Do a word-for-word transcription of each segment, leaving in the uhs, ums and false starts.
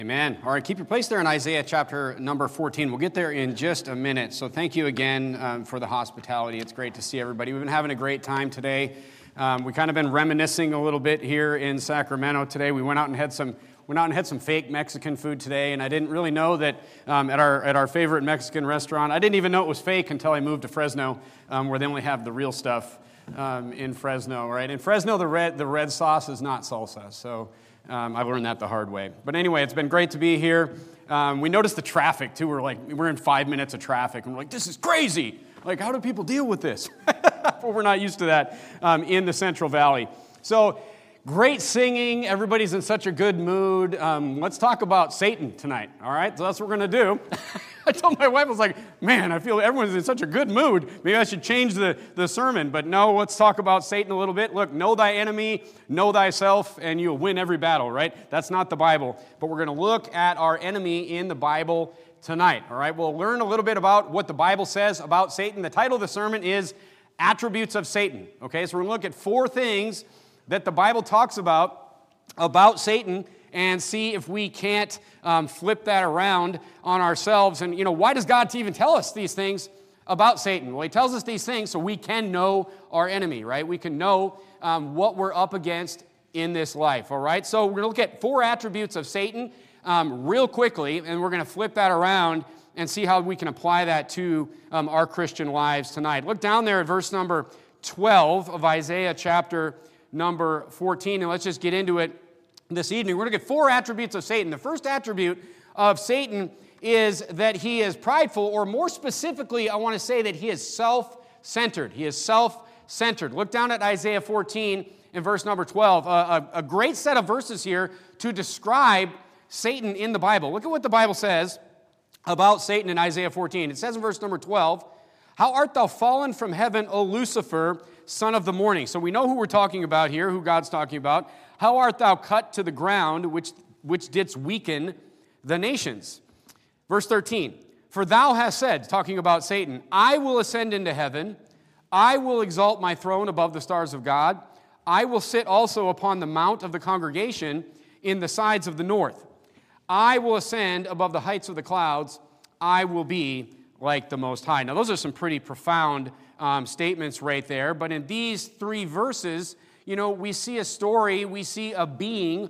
Amen. All right, keep your place there in Isaiah chapter number fourteen. We'll get there in just a minute. So thank you again um, for the hospitality. It's great to see everybody. We've been having a great time today. Um, we kind of been reminiscing a little bit here in Sacramento today. We went out and had some went out and had some fake Mexican food today, and I didn't really know that um, at our at our favorite Mexican restaurant. I didn't even know it was fake until I moved to Fresno, um, where they only have the real stuff um, in Fresno. Right in Fresno, the red the red sauce is not salsa. So. Um, I learned that the hard way. But anyway, it's been great to be here. Um, we noticed the traffic, too. We're like, we're in five minutes of traffic, and we're like, this is crazy. Like, how do people deal with this? Well, we're not used to that um, in the Central Valley. So, great singing. Everybody's in such a good mood. Um, let's talk about Satan tonight, all right? So that's what we're going to do. I told my wife, I was like, man, I feel everyone's in such a good mood. Maybe I should change the, the sermon. But no, let's talk about Satan a little bit. Look, know thy enemy, know thyself, and you'll win every battle, right? That's not the Bible. But we're going to look at our enemy in the Bible tonight, all right? We'll learn a little bit about what the Bible says about Satan. The title of the sermon is Attributes of Satan, okay? So we're going to look at four things that the Bible talks about, about Satan, and see if we can't um, flip that around on ourselves. And, you know, why does God even tell us these things about Satan? Well, he tells us these things so we can know our enemy, right? We can know um, what we're up against in this life, all right? So we're going to look at four attributes of Satan um, real quickly, and we're going to flip that around and see how we can apply that to um, our Christian lives tonight. Look down there at verse number twelve of Isaiah chapter number fourteen, and let's just get into it this evening. We're going to get four attributes of Satan. The first attribute of Satan is that he is prideful, or more specifically, I want to say that he is self-centered. He is self-centered. Look down at Isaiah fourteen in verse number twelve. A, a, a great set of verses here to describe Satan in the Bible. Look at what the Bible says about Satan in Isaiah fourteen. It says in verse number twelve, "How art thou fallen from heaven, O Lucifer, son of the morning?" So we know who we're talking about here, who God's talking about. "How art thou cut to the ground, which, which didst weaken the nations?" Verse thirteen, "For thou hast said," talking about Satan, "I will ascend into heaven. I will exalt my throne above the stars of God. I will sit also upon the mount of the congregation in the sides of the north. I will ascend above the heights of the clouds. I will be like the Most High." Now, those are some pretty profound um, statements right there. But in these three verses, you know, we see a story, we see a being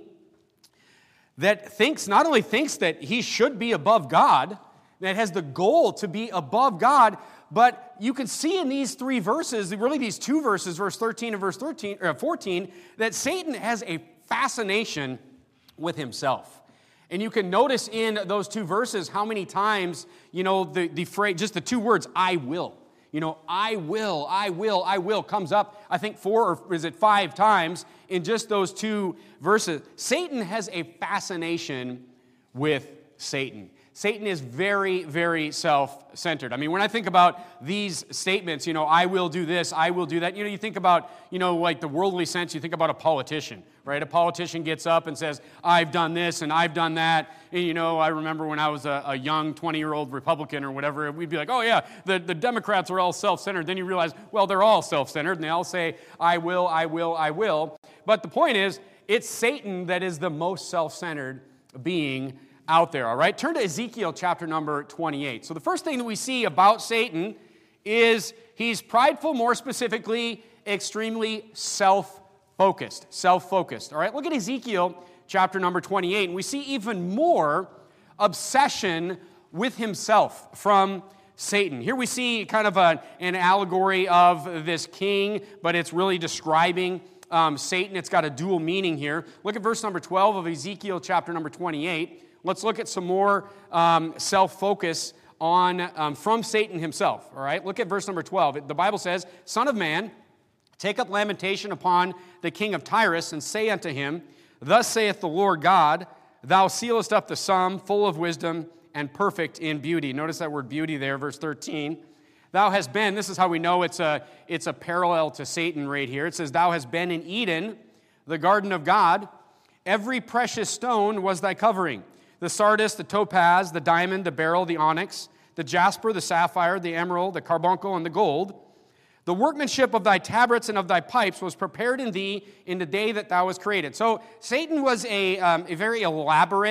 that thinks, not only thinks that he should be above God, that has the goal to be above God, but you can see in these three verses, really these two verses, verse thirteen and verse thirteen, or fourteen, that Satan has a fascination with himself. And you can notice in those two verses how many times, you know, the, the phrase, just the two words, "I will." You know, "I will, I will, I will" comes up, I think, four or is it five times in just those two verses. Satan has a fascination with Satan. Satan is very, very self-centered. I mean, when I think about these statements, you know, "I will do this, I will do that," you know, you think about, you know, like the worldly sense, you think about a politician, right? A politician gets up and says, "I've done this and I've done that." And, you know, I remember when I was a, a young twenty-year-old Republican or whatever, we'd be like, "Oh, yeah, the, the Democrats are all self-centered." Then you realize, well, they're all self-centered, and they all say, "I will, I will, I will." But the point is, it's Satan that is the most self-centered being out there, all right? Turn to Ezekiel chapter number twenty-eight. So the first thing that we see about Satan is he's prideful, more specifically, extremely self-focused, self-focused, all right? Look at Ezekiel chapter number twenty-eight, and we see even more obsession with himself from Satan. Here we see kind of a, an allegory of this king, but it's really describing um, Satan. It's got a dual meaning here. Look at verse number twelve of Ezekiel chapter number twenty-eight. Let's look at some more um, self-focus on um, from Satan himself, all right? Look at verse number twelve. The Bible says, "Son of man, take up lamentation upon the king of Tyrus, and say unto him, Thus saith the Lord God, Thou sealest up the sum, full of wisdom, and perfect in beauty." Notice that word beauty there, verse thirteen. "Thou hast been," this is how we know it's a, it's a parallel to Satan right here. It says, "Thou hast been in Eden, the garden of God. Every precious stone was thy covering. The sardius, the topaz, the diamond, the beryl, the onyx, the jasper, the sapphire, the emerald, the carbuncle, and the gold. The workmanship of thy tabrets and of thy pipes was prepared in thee in the day that thou was created." So Satan was a, um, a very elaborate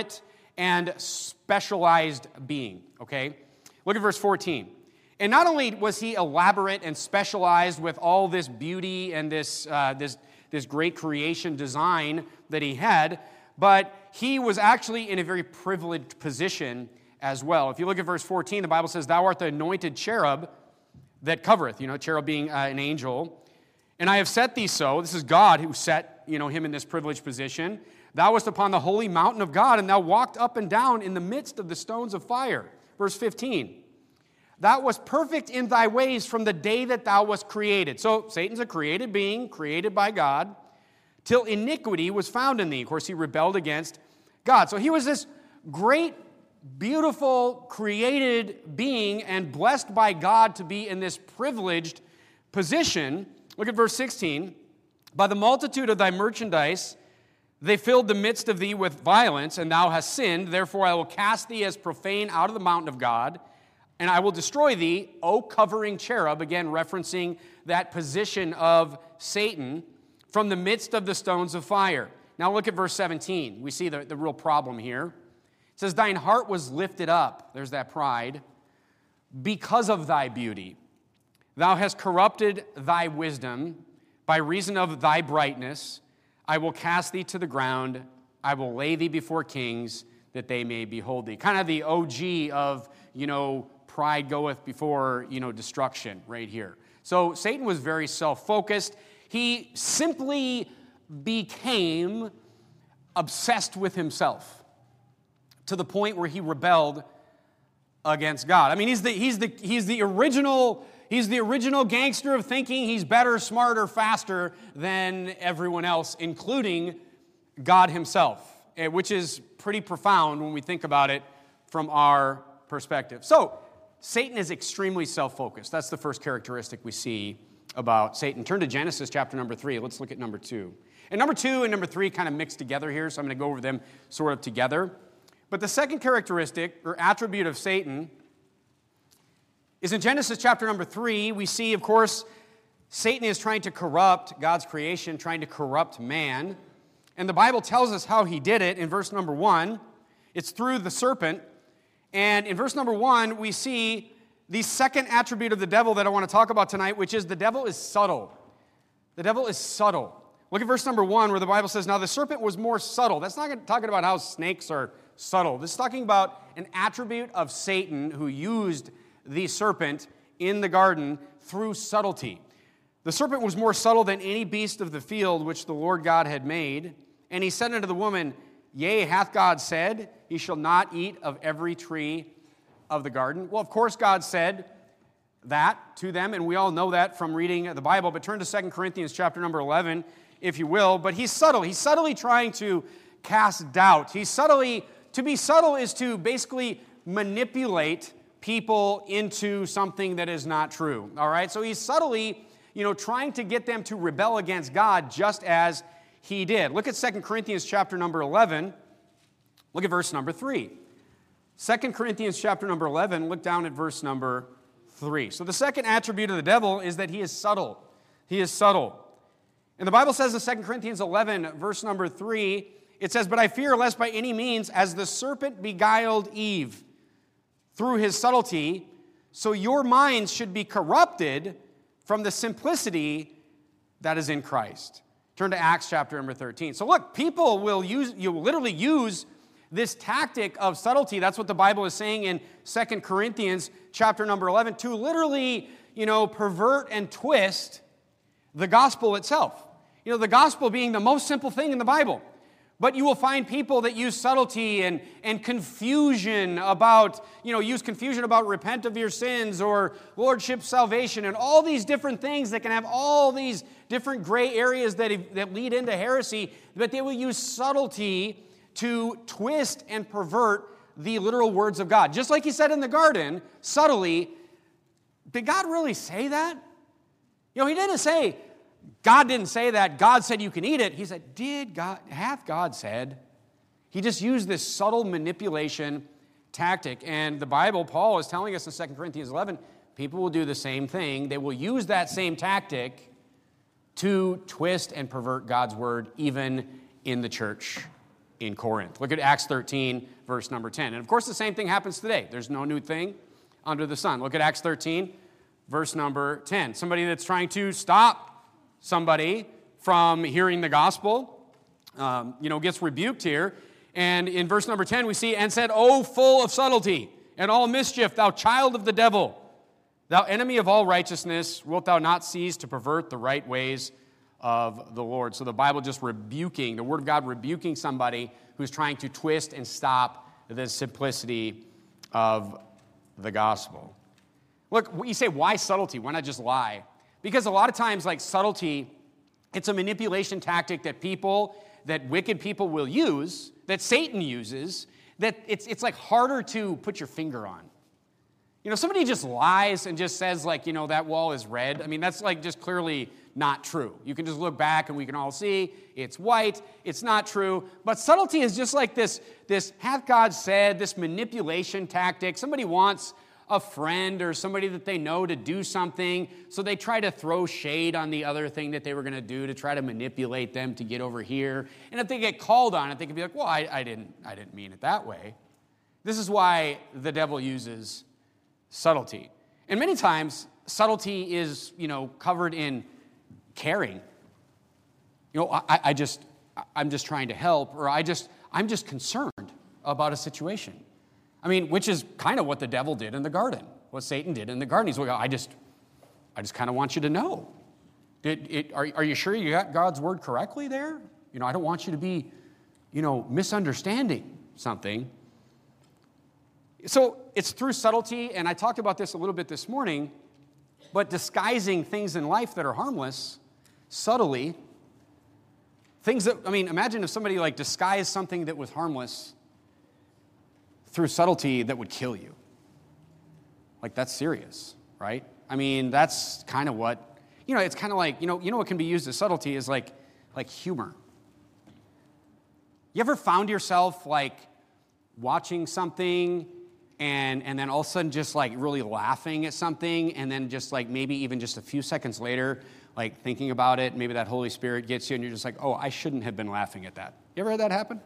and specialized being, okay? Look at verse fourteen. And not only was he elaborate and specialized with all this beauty and this, uh, this, this great creation design that he had, but he was actually in a very privileged position as well. If you look at verse fourteen, the Bible says, "Thou art the anointed cherub that covereth," you know, cherub being uh, an angel. "And I have set thee so," this is God who set, you know, him in this privileged position. "Thou wast upon the holy mountain of God, and thou walked up and down in the midst of the stones of fire." Verse fifteen, "Thou wast perfect in thy ways from the day that thou wast created." So Satan's a created being, created by God, "till iniquity was found in thee." Of course, he rebelled against God. So he was this great, beautiful, created being and blessed by God to be in this privileged position. Look at verse sixteen. "By the multitude of thy merchandise they filled the midst of thee with violence, and thou hast sinned. Therefore I will cast thee as profane out of the mountain of God, and I will destroy thee, O covering cherub," again referencing that position of Satan, "from the midst of the stones of fire." Now look at verse seventeen. We see the, the real problem here. It says, "Thine heart was lifted up," there's that pride, "because of thy beauty. Thou hast corrupted thy wisdom by reason of thy brightness. I will cast thee to the ground. I will lay thee before kings, that they may behold thee." Kind of the O G of, you know, pride goeth before, you know, destruction right here. So Satan was very self-focused. He simply became obsessed with himself to the point where he rebelled against God. I mean, he's the he's the he's the original he's the original gangster of thinking he's better, smarter, faster than everyone else, including God himself, which is pretty profound when we think about it from our perspective. So, Satan is extremely self-focused. That's the first characteristic we see about Satan. Turn to Genesis chapter number three. Let's look at number two. And number two and number three kind of mix together here, so I'm going to go over them sort of together. But the second characteristic or attribute of Satan is in Genesis chapter number three. We see, of course, Satan is trying to corrupt God's creation, trying to corrupt man. And the Bible tells us how he did it in verse number one. It's through the serpent. And in verse number one, we see the second attribute of the devil that I want to talk about tonight, which is the devil is subtle. The devil is subtle. Look at verse number one where the Bible says, "Now the serpent was more subtle." That's not talking about how snakes are subtle. This is talking about an attribute of Satan who used the serpent in the garden through subtlety. "The serpent was more subtle than any beast of the field which the Lord God had made. And he said unto the woman, Yea, hath God said, Ye shall not eat of every tree of the garden?" Well, of course God said that to them, and we all know that from reading the Bible. But turn to Second Corinthians chapter number eleven, if you will. But he's subtle. He's subtly trying to cast doubt. He's subtly, to be subtle is to basically manipulate people into something that is not true. All right? So he's subtly, you know, trying to get them to rebel against God just as he did. Look at Second Corinthians chapter number eleven. Look at verse number three. Second Corinthians chapter number eleven, look down at verse number three. So the second attribute of the devil is that he is subtle. He is subtle. And the Bible says in Second Corinthians eleven, verse number three, it says, "But I fear lest by any means, as the serpent beguiled Eve through his subtlety, so your minds should be corrupted from the simplicity that is in Christ." Turn to Acts chapter number thirteen. So look, people will use, you will literally use this tactic of subtlety. That's what the Bible is saying in Second Corinthians chapter number eleven, to literally, you know, pervert and twist the gospel itself. You know, the gospel being the most simple thing in the Bible. But you will find people that use subtlety and, and confusion about, you know, use confusion about repent of your sins or lordship salvation and all these different things that can have all these different gray areas that, that lead into heresy. But they will use subtlety to twist and pervert the literal words of God. Just like he said in the garden, subtly, did God really say that? You know, he didn't say, God didn't say that. God said you can eat it. He said, did God, hath God said? He just used this subtle manipulation tactic. And the Bible, Paul is telling us in Second Corinthians eleven, people will do the same thing. They will use that same tactic to twist and pervert God's word, even in the church in Corinth. Look at Acts thirteen, verse number ten. And of course, the same thing happens today. There's no new thing under the sun. Look at Acts thirteen, verse number ten. Somebody that's trying to stop somebody from hearing the gospel, um, you know, gets rebuked here. And in verse number ten, we see, and said, "O full of subtlety and all mischief, thou child of the devil, thou enemy of all righteousness, wilt thou not cease to pervert the right ways of the Lord?" So the Bible just rebuking, the Word of God rebuking somebody who's trying to twist and stop the simplicity of the gospel. Look, you say, why subtlety? Why not just lie? Because a lot of times, like subtlety, it's a manipulation tactic that people, that wicked people will use, that Satan uses, that it's, it's like harder to put your finger on. You know, somebody just lies and just says, like, you know, that wall is red. I mean, that's like just clearly not true. You can just look back and we can all see it's white. It's not true. But subtlety is just like this, this hath God said, this manipulation tactic. Somebody wants a friend or somebody that they know to do something, so they try to throw shade on the other thing that they were going to do to try to manipulate them to get over here. And if they get called on it, they can be like, well, I, I didn't, I didn't mean it that way. This is why the devil uses subtlety. And many times, subtlety is, you know, covered in caring. You know, I, I just, I'm just trying to help, or I just, I'm just concerned about a situation. I mean, which is kind of what the devil did in the garden, what Satan did in the garden. He's like, I just, I just kind of want you to know. Did it, are, are you sure you got God's word correctly there? You know, I don't want you to be, you know, misunderstanding something. So it's through subtlety, and I talked about this a little bit this morning, but disguising things in life that are harmless, subtly, things that, I mean, imagine if somebody like disguised something that was harmless through subtlety that would kill you. Like, that's serious, right? I mean, that's kind of what, you know, it's kind of like, you know, you know what can be used as subtlety is like, like humor. You ever found yourself like watching something and and then all of a sudden just like really laughing at something, and then just like maybe even just a few seconds later, like thinking about it, maybe that Holy Spirit gets you and you're just like, oh, I shouldn't have been laughing at that. You ever had that happen?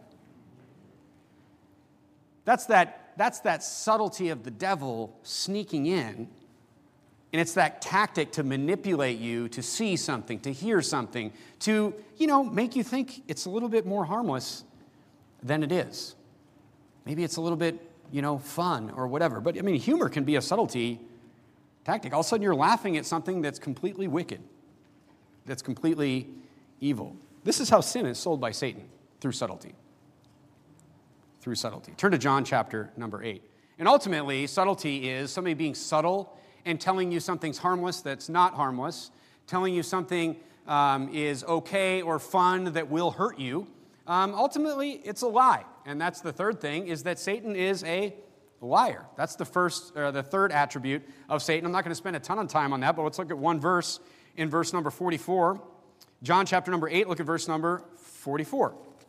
That's that, that's that subtlety of the devil sneaking in, and it's that tactic to manipulate you to see something, to hear something, to, you know, make you think it's a little bit more harmless than it is. Maybe it's a little bit, you know, fun or whatever. But, I mean, humor can be a subtlety tactic. All of a sudden you're laughing at something that's completely wicked, that's completely evil. This is how sin is sold by Satan, through subtlety. Through subtlety. Turn to John chapter number eight. And ultimately, subtlety is somebody being subtle and telling you something's harmless that's not harmless, telling you something um, is okay or fun that will hurt you. Um, ultimately, it's a lie. And that's the third thing, is that Satan is a liar. That's the first, or the third attribute of Satan. I'm not going to spend a ton of time on that, but let's look at one verse in verse number forty-four. John chapter number eight, look at verse number forty-four.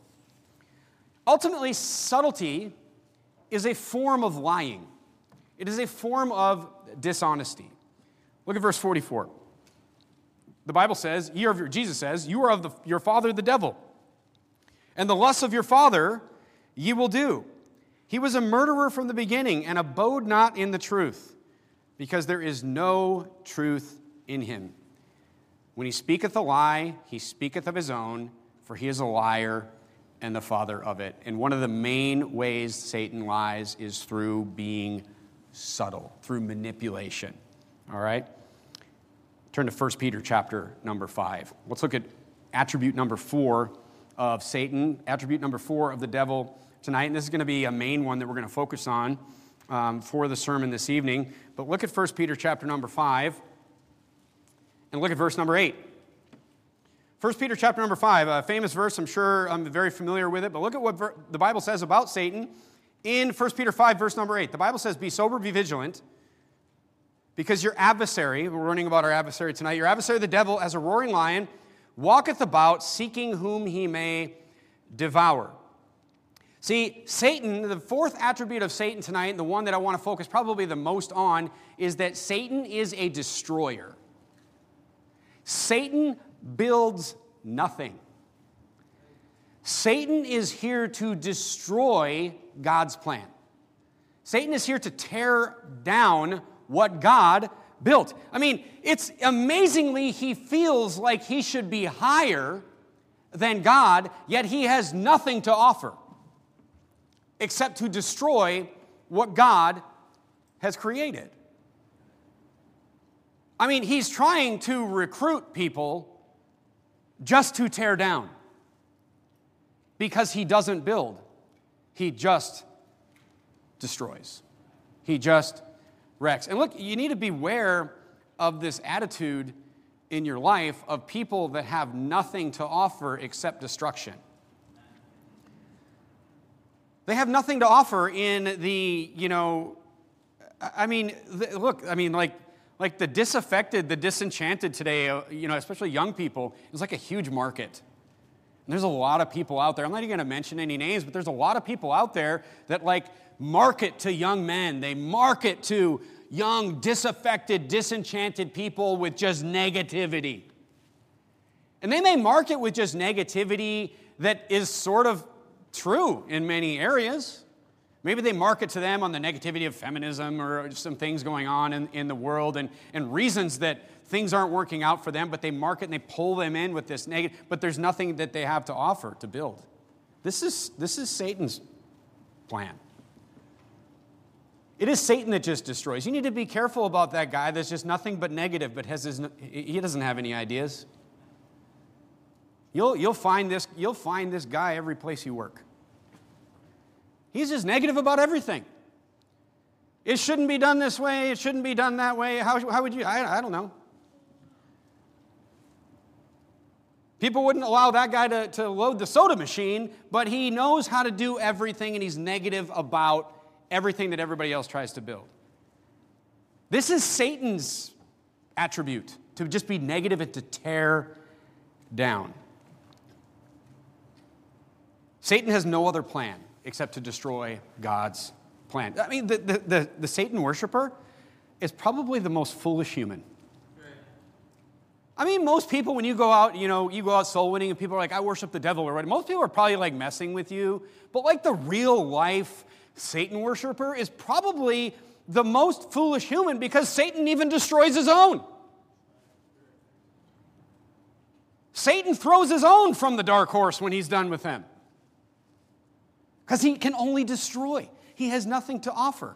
Ultimately, subtlety is a form of lying. It is a form of dishonesty. Look at verse forty-four. The Bible says, ye are, Jesus says, you are of the, your father the devil, and the lusts of your father ye will do. He was a murderer from the beginning, and abode not in the truth, because there is no truth in him. When he speaketh a lie, he speaketh of his own, for he is a liar and the father of it. And one of the main ways Satan lies is through being subtle, through manipulation. All right? Turn to First Peter chapter number five. Let's look at attribute number four of Satan, attribute number four of the devil tonight. And this is going to be a main one that we're going to focus on um, for the sermon this evening. But look at First Peter chapter number five, and look at verse number eight. First Peter chapter number five, a famous verse. I'm sure I'm very familiar with it, but look at what ver- the Bible says about Satan in First Peter five, verse number eight. The Bible says, be sober, be vigilant, because your adversary, we're learning about our adversary tonight, your adversary, the devil, as a roaring lion, walketh about, seeking whom he may devour. See, Satan, the fourth attribute of Satan tonight, and the one that I want to focus probably the most on, is that Satan is a destroyer. Satan builds nothing. Satan is here to destroy God's plan. Satan is here to tear down what God built. I mean, it's amazingly he feels like he should be higher than God, yet he has nothing to offer except to destroy what God has created. I mean, he's trying to recruit people just to tear down because he doesn't build. He just destroys. He just wrecks. And look, you need to beware of this attitude in your life of people that have nothing to offer except destruction. They have nothing to offer in the, you know, I mean, the, look, I mean, like, like the disaffected, the disenchanted today, uh, you know, especially young people, is like a huge market. And there's a lot of people out there. I'm not even going to mention any names, but there's a lot of people out there that like market to young men. They market to young, disaffected, disenchanted people with just negativity. And they may market with just negativity that is sort of true in many areas. Maybe they market to them on the negativity of feminism or some things going on in, in the world and, and reasons that things aren't working out for them, but they market and they pull them in with this negative, but there's nothing that they have to offer to build. This is, this is Satan's plan. It is Satan that just destroys. You need to be careful about that guy that's just nothing but negative, but has his, he doesn't have any ideas. You'll, you'll, find this, you'll find this guy every place you work. He's just negative about everything. It shouldn't be done this way. It shouldn't be done that way. How, how would you? I, I don't know. People wouldn't allow that guy to, to load the soda machine, but he knows how to do everything, and he's negative about everything that everybody else tries to build. This is Satan's attribute, to just be negative and to tear down. Satan has no other plan except to destroy God's plan. I mean, the, the, the, the Satan worshiper is probably the most foolish human. I mean, most people, when you go out, you know, you go out soul winning and people are like, I worship the devil or whatever. Most people are probably like messing with you. But like the real life Satan worshiper is probably the most foolish human because Satan even destroys his own. Satan throws his own from the dark horse when he's done with them. Because he can only destroy. He has nothing to offer.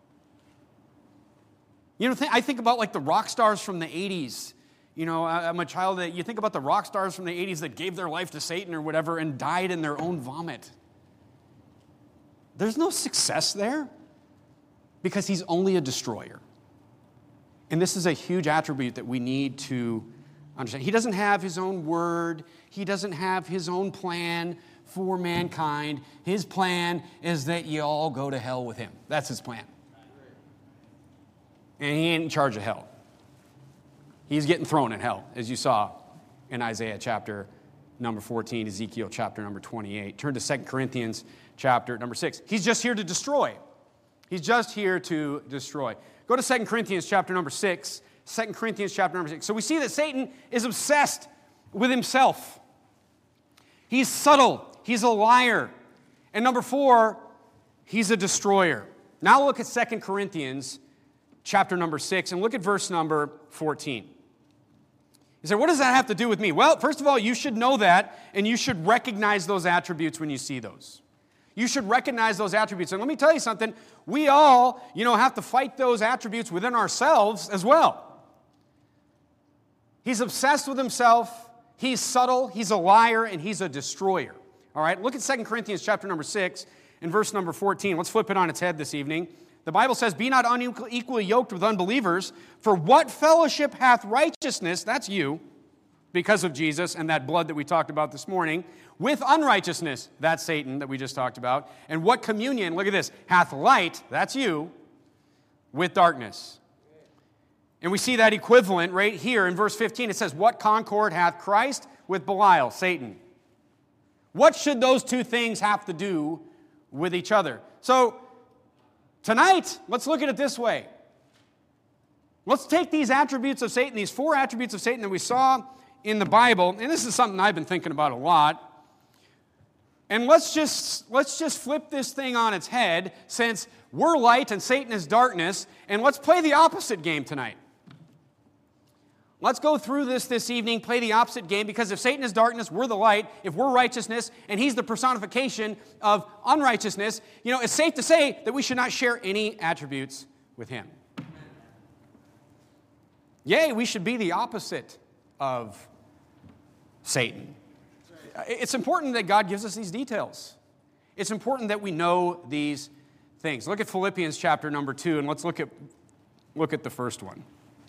You know, I think about like the rock stars from the eighties. You know, I'm a child that you think about the rock stars from the eighties that gave their life to Satan or whatever and died in their own vomit. There's no success there because he's only a destroyer. And this is a huge attribute that we need to understand. He doesn't have his own word. He doesn't have his own plan for mankind. His plan is that you all go to hell with him. That's his plan. And he ain't in charge of hell. He's getting thrown in hell, as you saw in Isaiah chapter number fourteen, Ezekiel chapter number twenty-eight. Turn to Second Corinthians chapter number six. He's just here to destroy. He's just here to destroy. Go to Second Corinthians chapter number six. Second Corinthians chapter number six. So we see that Satan is obsessed with himself. He's subtle. He's a liar. And number four, he's a destroyer. Now look at Second Corinthians chapter number six and look at verse number fourteen. You say, what does that have to do with me? Well, first of all, you should know that, and you should recognize those attributes when you see those. You should recognize those attributes. And let me tell you something, we all, you know, have to fight those attributes within ourselves as well. He's obsessed with himself, he's subtle, he's a liar, and he's a destroyer. All right, look at Second Corinthians chapter number six and verse number fourteen. Let's flip it on its head this evening. The Bible says, be not unequally yoked with unbelievers, for what fellowship hath righteousness, that's you, because of Jesus and that blood that we talked about this morning, with unrighteousness, that's Satan that we just talked about, and what communion, look at this, hath light, that's you, with darkness. And we see that equivalent right here in verse fifteen. It says, what concord hath Christ with Belial, Satan? What should those two things have to do with each other? So, tonight, let's look at it this way. Let's take these attributes of Satan, these four attributes of Satan that we saw in the Bible, and this is something I've been thinking about a lot. And let's just, let's just flip this thing on its head, since we're light and Satan is darkness, and let's play the opposite game tonight. Let's go through this this evening, play the opposite game, because if Satan is darkness, we're the light. If we're righteousness, and he's the personification of unrighteousness, you know, it's safe to say that we should not share any attributes with him. Yea, we should be the opposite of Satan. It's important that God gives us these details. It's important that we know these things. Look at Philippians chapter number two, and let's look at, look at the first one.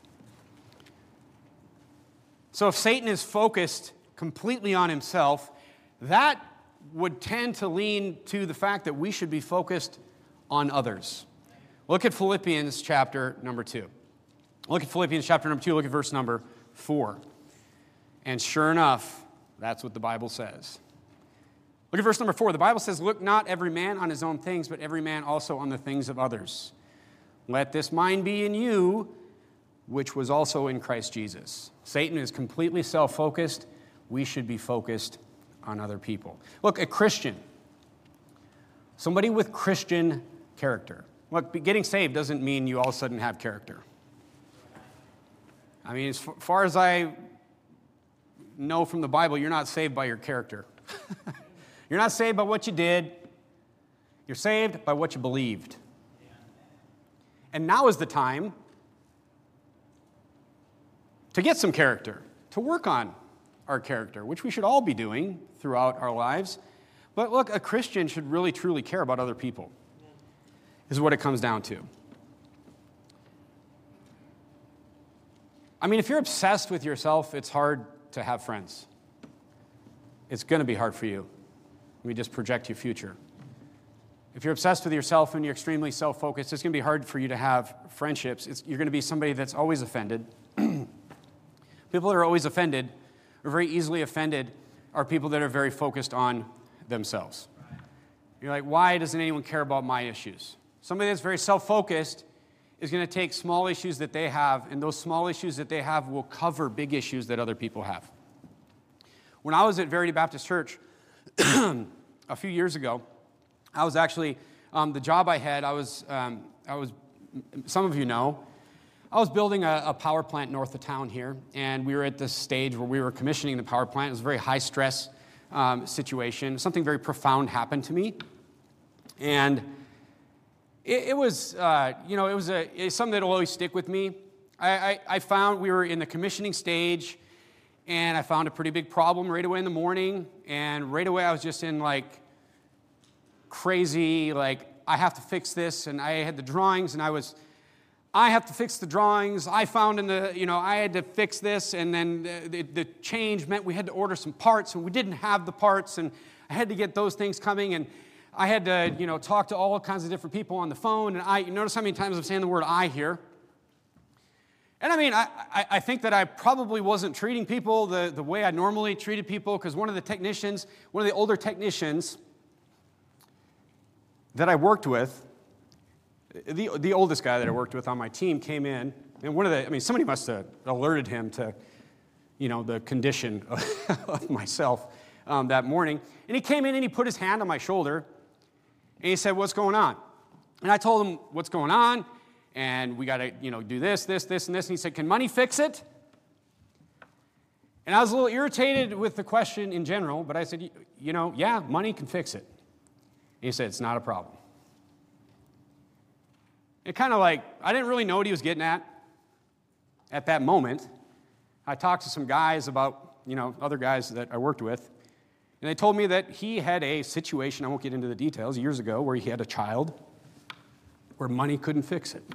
So if Satan is focused completely on himself, that would tend to lean to the fact that we should be focused on others. Look at Philippians chapter number two. Look at Philippians chapter number two, look at verse number four. And sure enough, that's what the Bible says. Look at verse number four. The Bible says, "Look not every man on his own things, but every man also on the things of others. Let this mind be in you, which was also in Christ Jesus." Satan is completely self-focused. We should be focused on other people. Look, a Christian, somebody with Christian character. Look, getting saved doesn't mean you all of a sudden have character. I mean, as far as I know from the Bible, you're not saved by your character. You're not saved by what you did. You're saved by what you believed. And now is the time to get some character, to work on our character, which we should all be doing throughout our lives. But look, a Christian should really, truly care about other people, is what it comes down to. I mean, if you're obsessed with yourself, it's hard to have friends. It's going to be hard for you. Let me just project your future. If you're obsessed with yourself and you're extremely self-focused, it's going to be hard for you to have friendships. It's, you're going to be somebody that's always offended. People that are always offended, or very easily offended, are people that are very focused on themselves. You're like, why doesn't anyone care about my issues? Somebody that's very self-focused is going to take small issues that they have, and those small issues that they have will cover big issues that other people have. When I was at Verity Baptist Church a few years ago, I was actually, um, the job I had, I was, um, I was, some of you know, I was building a, a power plant north of town here, and we were at this stage where we were commissioning the power plant. It was a very high-stress um, situation. Something very profound happened to me, and it, it was, uh, you know, it was a it's something that will always stick with me. I, I, I found we were in the commissioning stage, and I found a pretty big problem right away in the morning, and right away I was just in, like, crazy, like, I have to fix this, and I had the drawings, and I was... I have to fix the drawings. I found in the, you know, I had to fix this, and then the, the, the change meant we had to order some parts, and we didn't have the parts, and I had to get those things coming, and I had to, you know, talk to all kinds of different people on the phone, and I, you notice how many times I'm saying the word I here? And I mean, I, I, I think that I probably wasn't treating people the, the way I normally treated people, because one of the technicians, one of the older technicians that I worked with, The, the oldest guy that I worked with on my team came in, and one of the, I mean, somebody must have alerted him to, you know, the condition of, of myself um, that morning. And he came in and he put his hand on my shoulder, and he said, "What's going on?" And I told him what's going on, and we got to, you know, do this, this, this, and this. And he said, "Can money fix it?" And I was a little irritated with the question in general, but I said, you know, yeah, money can fix it. And he said, "It's not a problem." It kind of like, I didn't really know what he was getting at at that moment. I talked to some guys about, you know, other guys that I worked with, and they told me that he had a situation, I won't get into the details, years ago, where he had a child where money couldn't fix it.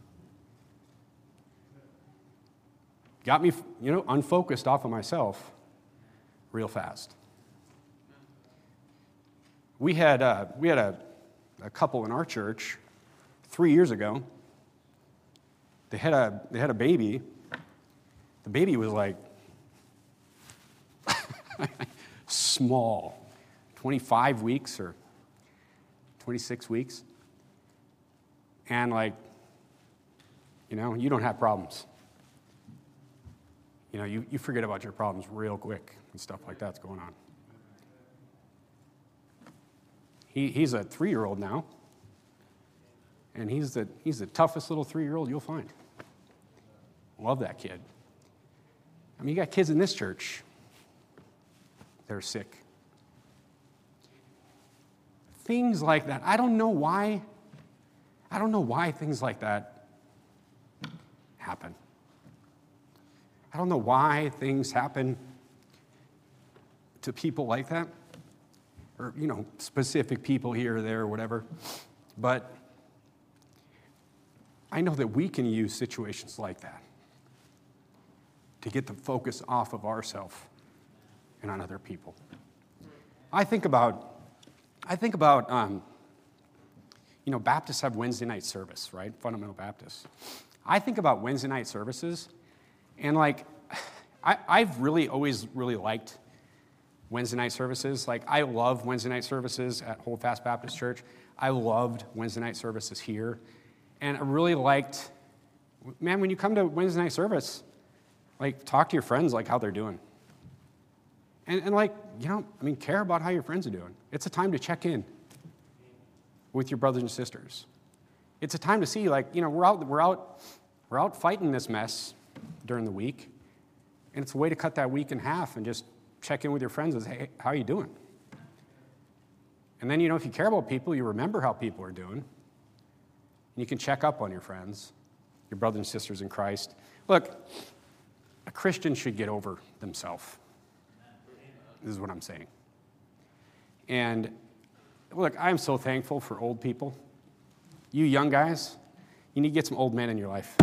Got me, you know, unfocused off of myself real fast. We had, uh, we had a, a couple in our church three years ago. They had a they had a baby. The baby was like small, twenty-five weeks or twenty-six weeks. And like, you know, you don't have problems. You know, you, you forget about your problems real quick and stuff like that's going on. He, he's a three-year-old now. And he's the, he's the toughest little three-year-old you'll find. Love that kid. I mean, you got kids in this church that are sick. Things like that. I don't know why. I don't know why things like that happen. I don't know why things happen to people like that. Or, you know, specific people here or there or whatever. But I know that we can use situations like that to get the focus off of ourselves and on other people. I think about, I think about, um, you know, Baptists have Wednesday night service, right? Fundamental Baptists. I think about Wednesday night services, and like, I, I've really always really liked Wednesday night services. Like, I love Wednesday night services at Holdfast Baptist Church. I loved Wednesday night services here. And I really liked, man, when you come to Wednesday night service, like, talk to your friends, like, how they're doing. And, and like, you know, I mean, care about how your friends are doing. It's a time to check in with your brothers and sisters. It's a time to see, like, you know, we're out, we're out, we're out fighting this mess during the week. And it's a way to cut that week in half and just check in with your friends and say, hey, how are you doing? And then, you know, if you care about people, you remember how people are doing. And you can check up on your friends, your brothers and sisters in Christ. Look, a Christian should get over themselves. This is what I'm saying. And look, I'm so thankful for old people. You young guys, you need to get some old men in your life.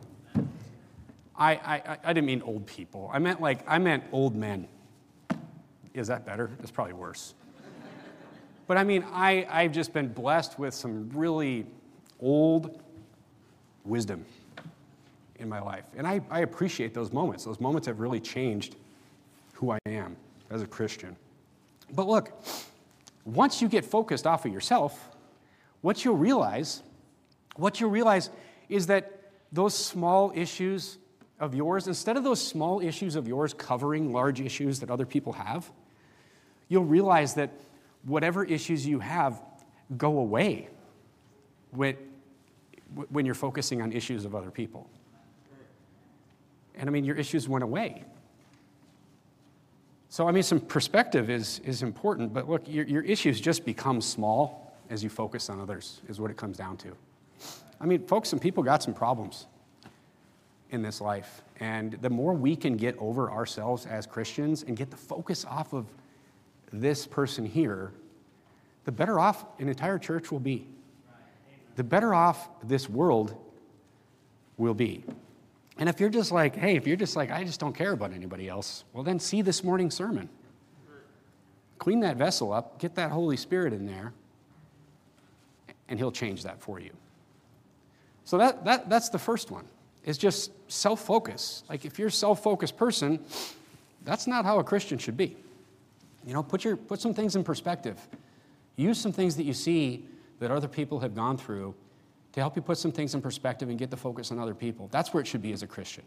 I, I, I didn't mean old people. I meant like, I meant old men. Is that better? That's probably worse. But I mean, I, I've just been blessed with some really old wisdom in my life. And I, I appreciate those moments. Those moments have really changed who I am as a Christian. But look, once you get focused off of yourself, what you'll realize, what you'll realize is that those small issues of yours, instead of those small issues of yours covering large issues that other people have, you'll realize that whatever issues you have go away when, when you're focusing on issues of other people. And I mean, your issues went away. So, I mean, some perspective is, is important, but look, your, your issues just become small as you focus on others, is what it comes down to. I mean, folks, some people got some problems in this life, and the more we can get over ourselves as Christians and get the focus off of this person here, the better off an entire church will be. The better off this world will be. And if you're just like, hey, if you're just like, I just don't care about anybody else, well, then see this morning's sermon. Clean that vessel up, get that Holy Spirit in there, and he'll change that for you. So that, that that's the first one, is just self-focus. Like, if you're a self-focused person, that's not how a Christian should be. You know, put your put some things in perspective. Use some things that you see that other people have gone through to help you put some things in perspective and get the focus on other people. That's where it should be as a Christian.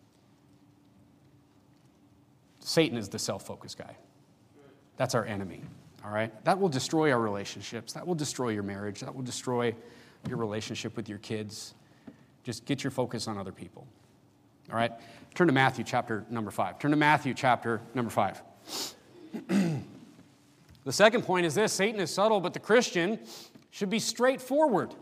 Satan is the self-focused guy. That's our enemy, all right? That will destroy our relationships. That will destroy your marriage. That will destroy your relationship with your kids. Just get your focus on other people, all right? Turn to Matthew chapter number five. Turn to Matthew chapter number five. The second point is this: Satan is subtle, but the Christian should be straightforward.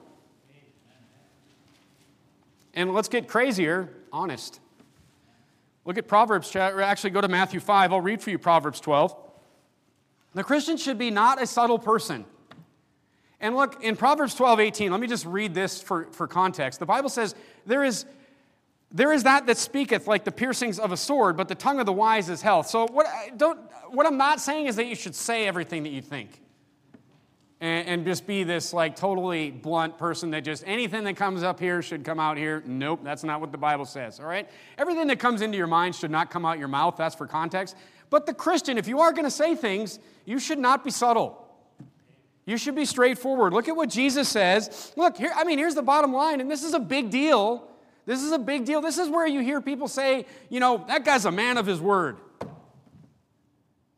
And let's get crazier, honest. Look at Proverbs, actually go to Matthew five. I'll read for you Proverbs twelve. The Christian should be not a subtle person. And look, in Proverbs twelve eighteen, let me just read this for, for context. The Bible says, there is, there is that that speaketh like the piercings of a sword, but the tongue of the wise is health. So what, don't, what I'm not saying is that you should say everything that you think. And, and just be this like totally blunt person that just anything that comes up here should come out here. Nope, that's not what the Bible says, all right? Everything that comes into your mind should not come out your mouth. That's for context. But the Christian, if you are going to say things, you should not be subtle. You should be straightforward. Look at what Jesus says. Look, here, I mean, here's the bottom line, and this is a big deal. This is a big deal. This is where you hear people say, you know, that guy's a man of his word.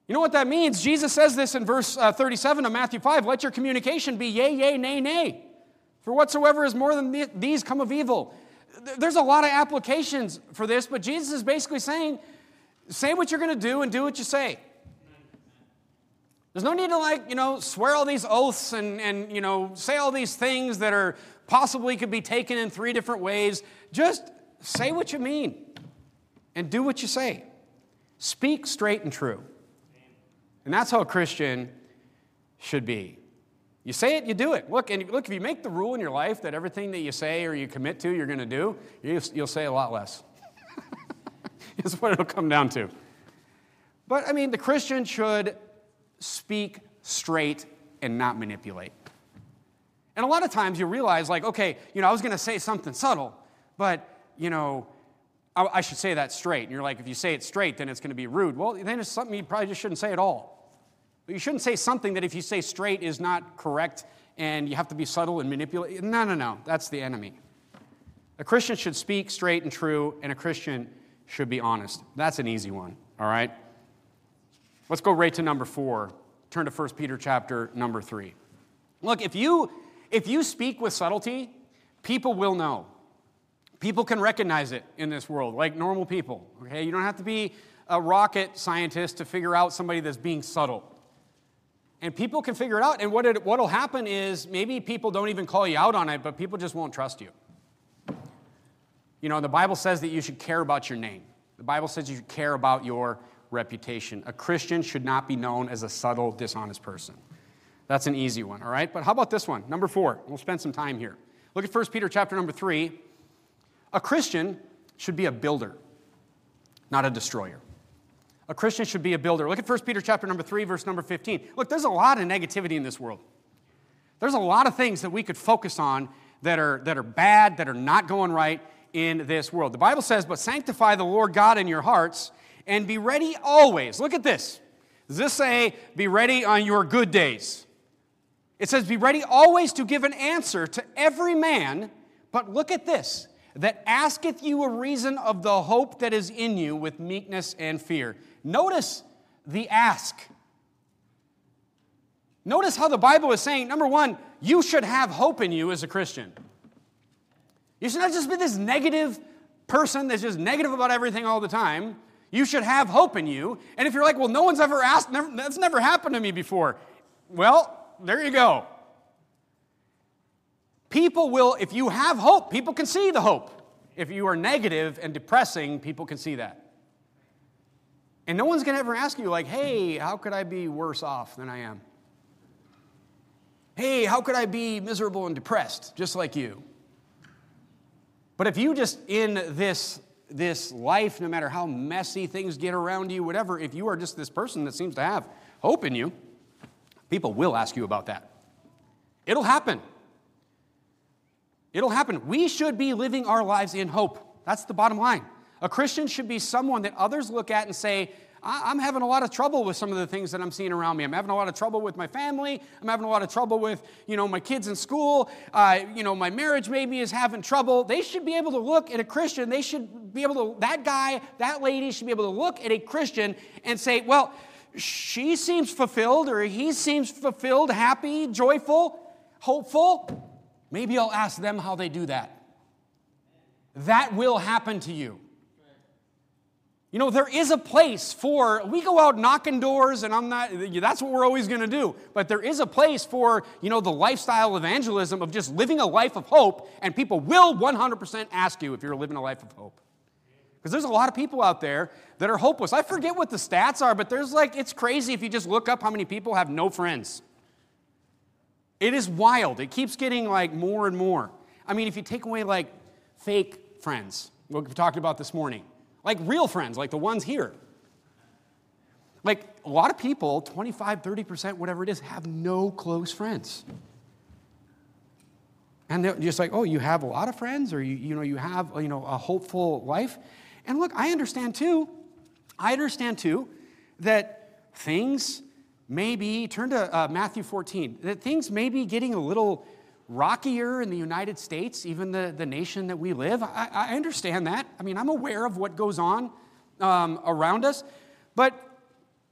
You know what that means? Jesus says this in verse uh, thirty-seven of Matthew five, let your communication be yea, yea, nay, nay. For whatsoever is more than these come of evil. There's a lot of applications for this, but Jesus is basically saying, say what you're going to do and do what you say. There's no need to, like, you know, swear all these oaths and, and, you know, say all these things that are possibly could be taken in three different ways. Just say what you mean and do what you say. Speak straight and true. And that's how a Christian should be. You say it, you do it. Look, and look, if you make the rule in your life that everything that you say or you commit to you're going to do, you'll say a lot less. That's what it'll come down to. But, I mean, the Christian should speak straight and not manipulate. And a lot of times you realize, like, okay, you know, I was going to say something subtle, but, you know, I, I should say that straight. And you're like, if you say it straight, then it's going to be rude. Well, then it's something you probably just shouldn't say at all. But you shouldn't say something that if you say straight is not correct and you have to be subtle and manipulate. No, no, no. That's the enemy. A Christian should speak straight and true, and a Christian should be honest. That's an easy one, all right? Let's go right to number four. Turn to First Peter chapter number three. Look, if you, if you speak with subtlety, people will know. People can recognize it in this world, like normal people, okay? You don't have to be a rocket scientist to figure out somebody that's being subtle. And people can figure it out, and what it, what'll happen is maybe people don't even call you out on it, but people just won't trust you. You know, the Bible says that you should care about your name. The Bible says you should care about your reputation. A Christian should not be known as a subtle, dishonest person. That's an easy one, all right? But how about this one? Number four. We'll spend some time here. Look at First Peter chapter number three. A Christian should be a builder, not a destroyer. A Christian should be a builder. Look at First Peter chapter number three, verse number fifteen. Look, there's a lot of negativity in this world. There's a lot of things that we could focus on that are, that are bad, that are not going right in this world. The Bible says, but sanctify the Lord God in your hearts and be ready always. Look at this. Does this say, be ready on your good days? It says, be ready always to give an answer to every man, but look at this, that asketh you a reason of the hope that is in you with meekness and fear. Notice the ask. Notice how the Bible is saying, number one, you should have hope in you as a Christian. You should not just be this negative person that's just negative about everything all the time. You should have hope in you. And if you're like, well, no one's ever asked, never, that's never happened to me before. Well, there you go. People will, if you have hope, people can see the hope. If you are negative and depressing, people can see that. And no one's going to ever ask you, like, hey, how could I be worse off than I am? Hey, how could I be miserable and depressed, just like you? But if you just, in this, this life, no matter how messy things get around you, whatever, if you are just this person that seems to have hope in you, people will ask you about that. It'll happen. It'll happen. We should be living our lives in hope. That's the bottom line. A Christian should be someone that others look at and say, I'm having a lot of trouble with some of the things that I'm seeing around me. I'm having a lot of trouble with my family. I'm having a lot of trouble with, you know, my kids in school. Uh, you know, my marriage maybe is having trouble. They should be able to look at a Christian. They should be able to, that guy, that lady should be able to look at a Christian and say, well, she seems fulfilled or he seems fulfilled, happy, joyful, hopeful. Maybe I'll ask them how they do that. That will happen to you. You know, there is a place for, we go out knocking doors, and I'm not, that's what we're always going to do. But there is a place for, you know, the lifestyle evangelism of just living a life of hope, and people will one hundred percent ask you if you're living a life of hope. Because there's a lot of people out there that are hopeless. I forget what the stats are, but there's like, it's crazy if you just look up how many people have no friends. It is wild. It keeps getting like more and more. I mean, if you take away like fake friends, what we talked about this morning, like real friends, like the ones here. Like a lot of people, twenty-five, thirty percent, whatever it is, have no close friends. And they're just like, oh, you have a lot of friends, or you, you know, you have, you know, a hopeful life. And look, I understand too, I understand too, that things may be, turn to uh, Matthew fourteen, that things may be getting a little rockier in the United States, even the, the nation that we live. I, I understand that. I mean, I'm aware of what goes on um, around us. But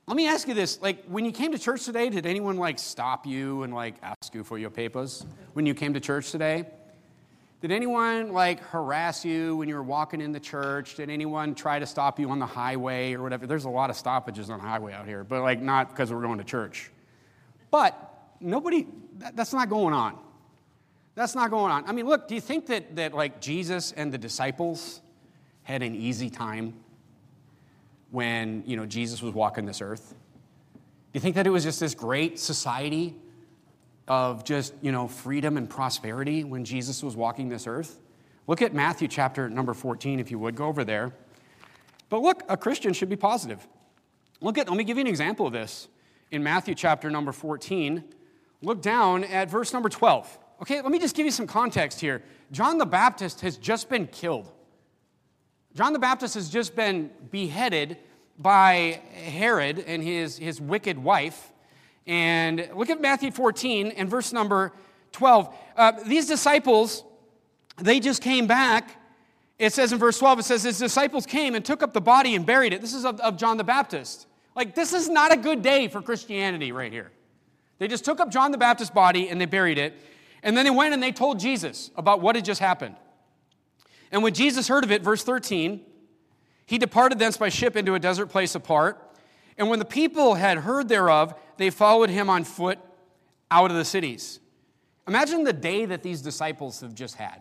Let me ask you this. Like, when you came to church today, did anyone, like, stop you and, like, ask you for your papers when you came to church today? Did anyone, like, harass you when you were walking in the church? Did anyone try to stop you on the highway or whatever? There's a lot of stoppages on the highway out here, but, like, not because we're going to church. But nobody, that, that's not going on. That's not going on. I mean, look, do you think that, that, like, Jesus and the disciples had an easy time when, you know, Jesus was walking this earth? Do you think that it was just this great society of just, you know, freedom and prosperity when Jesus was walking this earth? Look at Matthew chapter number fourteen, if you would. Go over there. But look, a Christian should be positive. Look at, let me give you an example of this. In Matthew chapter number fourteen, look down at verse number twelve. Okay, let me just give you some context here. John the Baptist has just been killed. John the Baptist has just been beheaded by Herod and his, his wicked wife. And look at Matthew fourteen and verse number twelve. Uh, these disciples, they just came back. It says in verse twelve, it says, his disciples came and took up the body and buried it. This is of, of John the Baptist. Like, this is not a good day for Christianity right here. They just took up John the Baptist's body and they buried it. And then they went and they told Jesus about what had just happened. And when Jesus heard of it, verse thirteen, he departed thence by ship into a desert place apart. And when the people had heard thereof, they followed him on foot out of the cities. Imagine the day that these disciples have just had.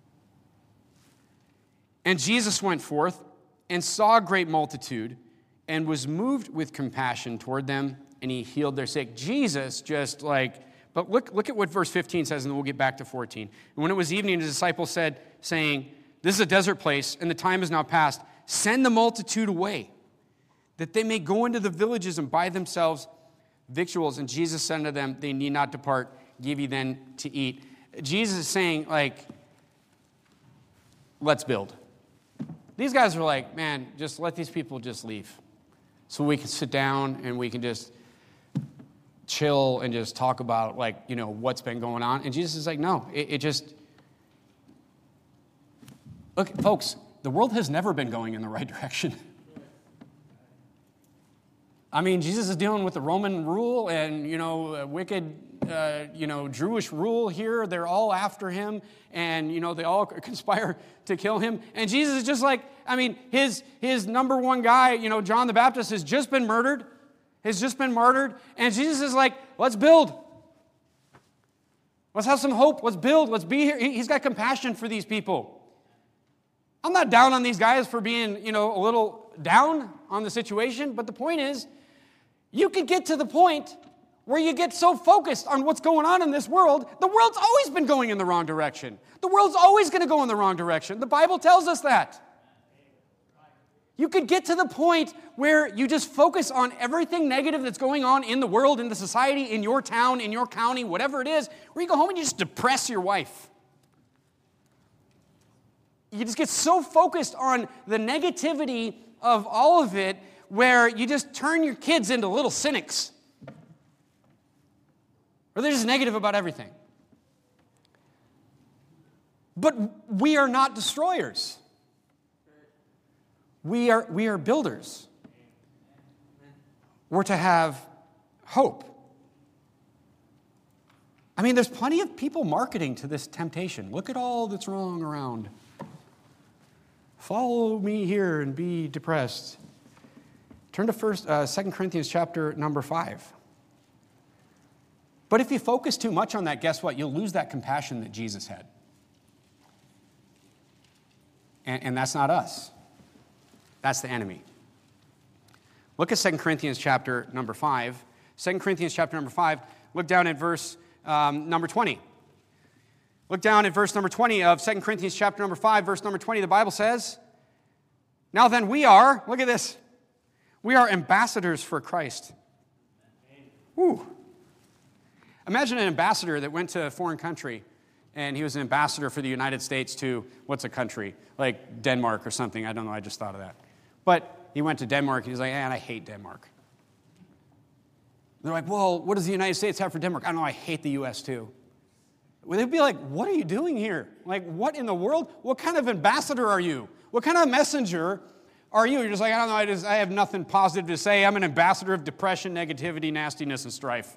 And Jesus went forth and saw a great multitude and was moved with compassion toward them, and he healed their sick. Jesus just like, but look, look at what verse fifteen says, and then we'll get back to fourteen. And when it was evening, the disciples said, saying, this is a desert place, and the time is now past. Send the multitude away, that they may go into the villages and buy themselves victuals. And Jesus said unto them, they need not depart, give ye then to eat. Jesus is saying, like, let's build. These guys are like, man, just let these people just leave. So we can sit down and we can just chill and just talk about, like, you know, what's been going on. And Jesus is like, no, it, it just, look, folks, the world has never been going in the right direction. I mean, Jesus is dealing with the Roman rule and, you know, wicked, uh, you know, Jewish rule here. They're all after him, and, you know, they all conspire to kill him. And Jesus is just like, I mean, his his number one guy, you know, John the Baptist, has just been murdered, has just been martyred. And Jesus is like, let's build. Let's have some hope. Let's build. Let's be here. He's got compassion for these people. I'm not down on these guys for being, you know, a little down on the situation, but the point is, you could get to the point where you get so focused on what's going on in this world. The world's always been going in the wrong direction. The world's always going to go in the wrong direction. The Bible tells us that. You could get to the point where you just focus on everything negative that's going on in the world, in the society, in your town, in your county, whatever it is, where you go home and you just depress your wife. You just get so focused on the negativity of all of it where you just turn your kids into little cynics. Or they're just negative about everything. But we are not destroyers. We are, we are builders. We're to have hope. I mean, there's plenty of people marketing to this temptation. Look at all that's wrong around. Follow me here and be depressed. Turn to first, uh, Second Corinthians chapter number five. But if you focus too much on that, guess what? You'll lose that compassion that Jesus had. And, and that's not us. That's the enemy. Look at Second Corinthians chapter number five. Second Corinthians chapter number five. Look down at verse um, number twenty. Look down at verse number twenty of Second Corinthians chapter number five, verse number twenty. The Bible says, now then we are, look at this, we are ambassadors for Christ. Woo. Imagine an ambassador that went to a foreign country, and he was an ambassador for the United States to, what's a country? Like Denmark or something. I don't know, I just thought of that. But he went to Denmark, and he's like, man, I hate Denmark. They're like, well, what does the United States have for Denmark? I don't know, I hate the U S too. Well, they'd be like, what are you doing here? Like, what in the world? What kind of ambassador are you? What kind of messenger are you? You're just like, I don't know, I, just, I have nothing positive to say. I'm an ambassador of depression, negativity, nastiness, and strife.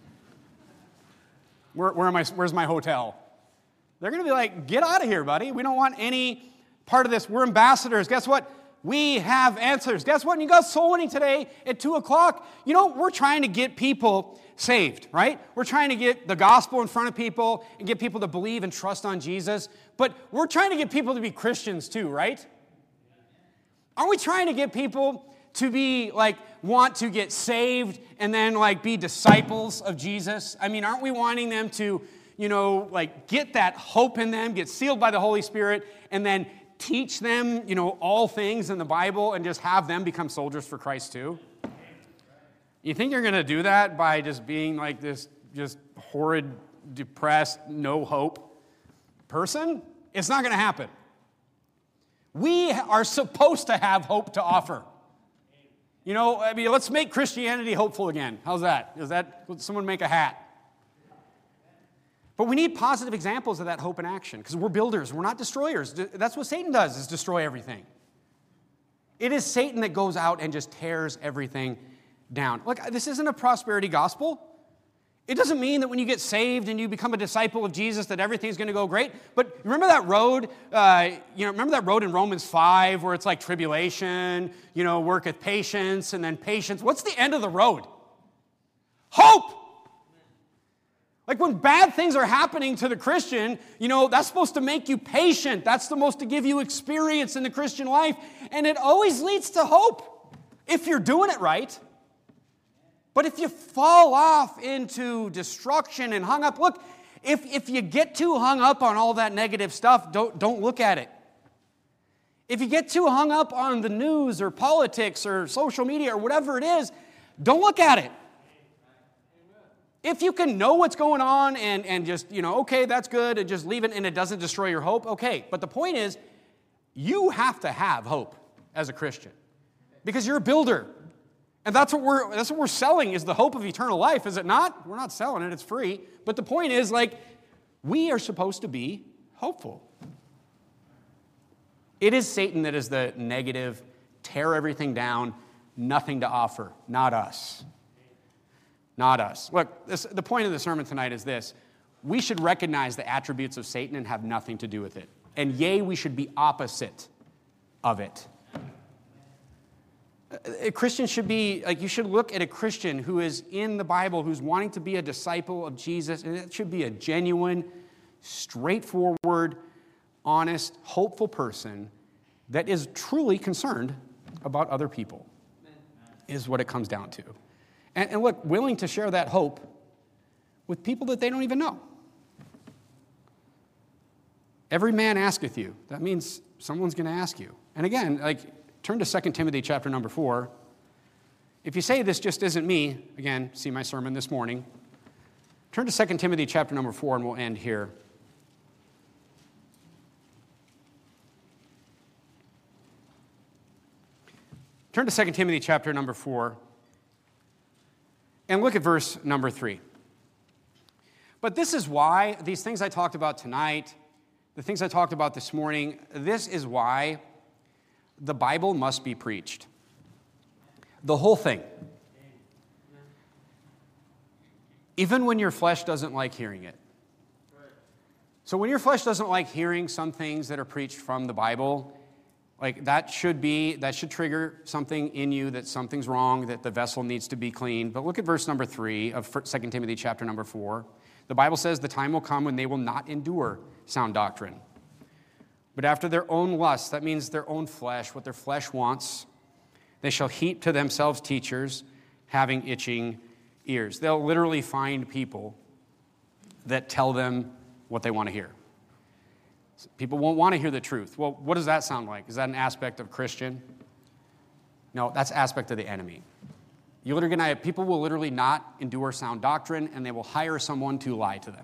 Where, where am I? Where's my hotel? They're going to be like, get out of here, buddy. We don't want any part of this. We're ambassadors. Guess what? We have answers. Guess what? And you got soul winning today at two o'clock. You know, we're trying to get people saved, right? We're trying to get the gospel in front of people and get people to believe and trust on Jesus. But we're trying to get people to be Christians too, right? Aren't we trying to get people to be like, want to get saved and then like be disciples of Jesus? I mean, aren't we wanting them to, you know, like get that hope in them, get sealed by the Holy Spirit, and then teach them, you know, all things in the Bible and just have them become soldiers for Christ too? You think you're going to do that by just being like this just horrid, depressed, no hope person? It's not going to happen. We are supposed to have hope to offer. You know, I mean, let's make Christianity hopeful again. How's that? Is that, would someone make a hat? But we need positive examples of that hope in action because we're builders. We're not destroyers. That's what Satan does, is destroy everything. It is Satan that goes out and just tears everything down. Look, this isn't a prosperity gospel. It doesn't mean that when you get saved and you become a disciple of Jesus that everything's going to go great. But remember that road, uh, you know, remember that road in Romans five where it's like tribulation, you know, worketh patience, and then patience. What's the end of the road? Hope! Like when bad things are happening to the Christian, you know, that's supposed to make you patient. That's supposed to give you experience in the Christian life. And it always leads to hope if you're doing it right. But if you fall off into destruction and hung up, look, if, if you get too hung up on all that negative stuff, don't, don't look at it. If you get too hung up on the news or politics or social media or whatever it is, don't look at it. If you can know what's going on and, and just, you know, okay, that's good, and just leave it and it doesn't destroy your hope, okay. But the point is, you have to have hope as a Christian because you're a builder. And that's what we're that's what we're selling is the hope of eternal life, is it not? We're not selling it, it's free. But the point is, like, we are supposed to be hopeful. It is Satan that is the negative, tear everything down, nothing to offer, not us. Not us. Look, this, the point of the sermon tonight is this. We should recognize the attributes of Satan and have nothing to do with it. And yea, we should be opposite of it. A Christian should be, like, you should look at a Christian who is in the Bible, who's wanting to be a disciple of Jesus, and it should be a genuine, straightforward, honest, hopeful person that is truly concerned about other people, is what it comes down to. And, and look, willing to share that hope with people that they don't even know. Every man asketh you. That means someone's going to ask you. And again, like, turn to Second Timothy chapter number four. If you say this just isn't me, again, see my sermon this morning. Turn to Second Timothy chapter number four and we'll end here. Turn to Second Timothy chapter number four and look at verse number three. But this is why, these things I talked about tonight, the things I talked about this morning, this is why the Bible must be preached. The whole thing. Even when your flesh doesn't like hearing it. So when your flesh doesn't like hearing some things that are preached from the Bible, like that should be, that should trigger something in you that something's wrong, that the vessel needs to be cleaned. But look at verse number three of Second Timothy chapter number four. The Bible says the time will come when they will not endure sound doctrine. But after their own lusts, that means their own flesh, what their flesh wants, they shall heap to themselves teachers having itching ears. They'll literally find people that tell them what they want to hear. People won't want to hear the truth. Well, what does that sound like? Is that an aspect of Christian? No, that's aspect of the enemy. You literally gonna have, people will literally not endure sound doctrine, and they will hire someone to lie to them.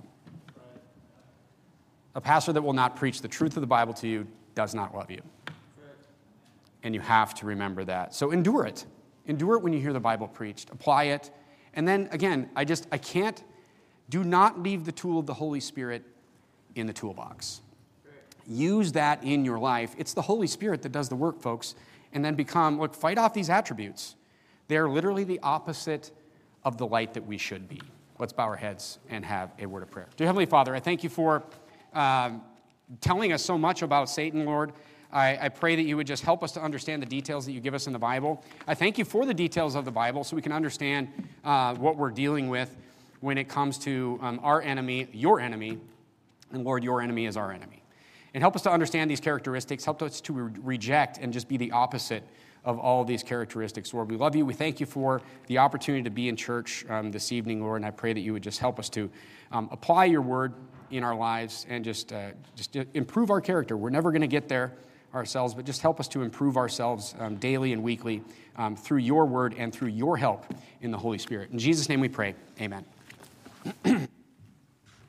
A pastor that will not preach the truth of the Bible to you does not love you. And you have to remember that. So endure it. Endure it when you hear the Bible preached. Apply it. And then, again, I just, I can't, do not leave the tool of the Holy Spirit in the toolbox. Use that in your life. It's the Holy Spirit that does the work, folks. and then become, look, fight off these attributes. They're literally the opposite of the light that we should be. Let's bow our heads and have a word of prayer. Dear Heavenly Father, I thank you for um, telling us so much about Satan, Lord. I, I pray that you would just help us to understand the details that you give us in the Bible. I thank you for the details of the Bible so we can understand uh, what we're dealing with when it comes to um, our enemy, your enemy, and Lord, your enemy is our enemy. And help us to understand these characteristics. Help us to re- reject and just be the opposite of all of these characteristics. Lord, we love you. We thank you for the opportunity to be in church um, this evening, Lord, and I pray that you would just help us to um, apply your word in our lives and just, uh, just improve our character. We're never going to get there ourselves, but just help us to improve ourselves um, daily and weekly um, through your word and through your help in the Holy Spirit. In Jesus' name we pray, amen.